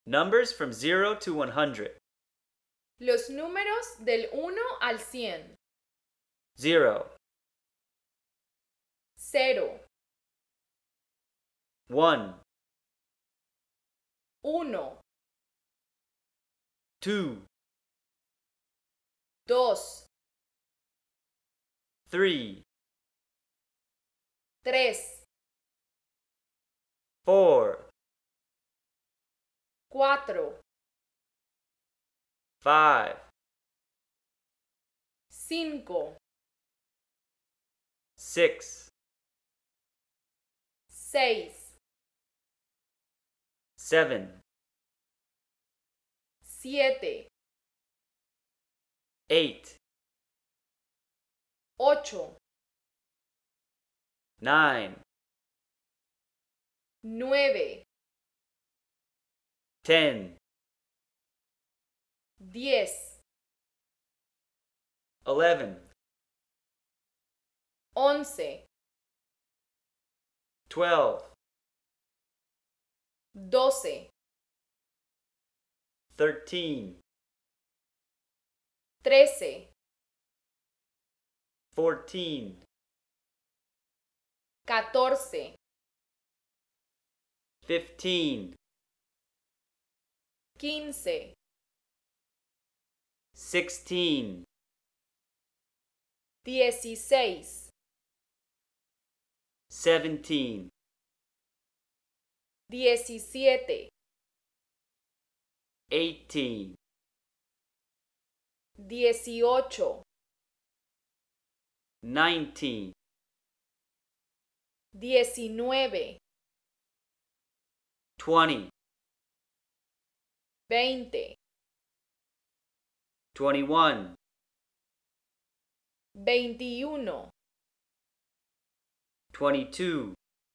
Numbers from 0 to 100. Los números del 1 al 100. 0, 0, 1, 1, 2, 2, 3, 3, 4, 4, 5, 5, 6, 6, 7, 7, 8, 8, 9, 9, 10, 10, 11, 11, 12, 12, 13, 13, 14, 14, 15, 15, 16, 16, 17, 17, 18, 18, 19, 19, 20, 20, 21, 21, 22,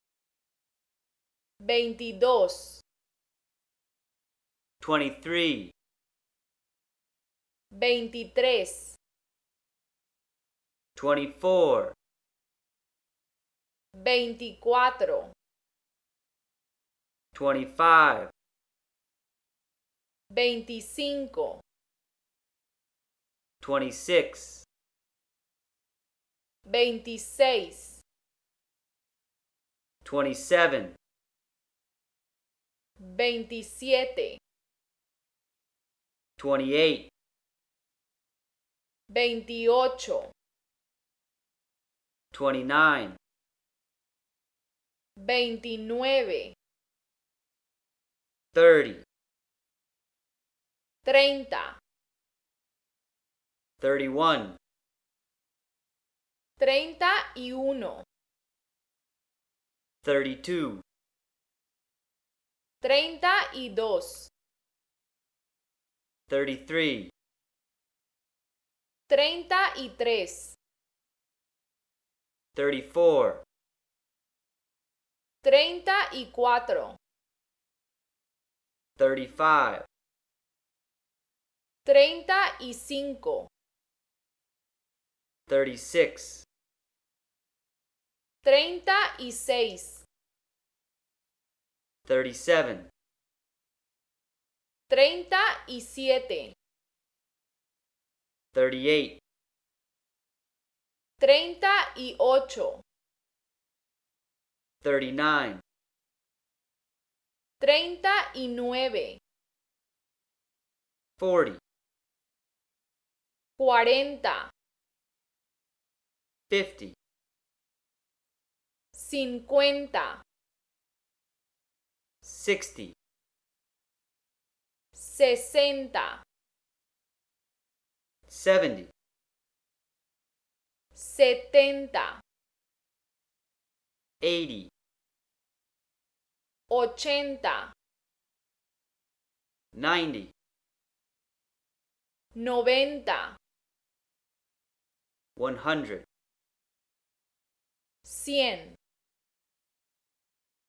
22, 23, 23, 24, 24, 25, 25, 26, 26, 27, 27, 28, 28, 29, 29, 30, 30, 31, 31, 32, 32, 33, 33, 34, 34, 35, 35, 36, 36, 37, 37, 38, 38, 39, 39, 40, 40, 50, 50, 60, 60, 70, 70, 80, 80, 90, 90, 100. 100.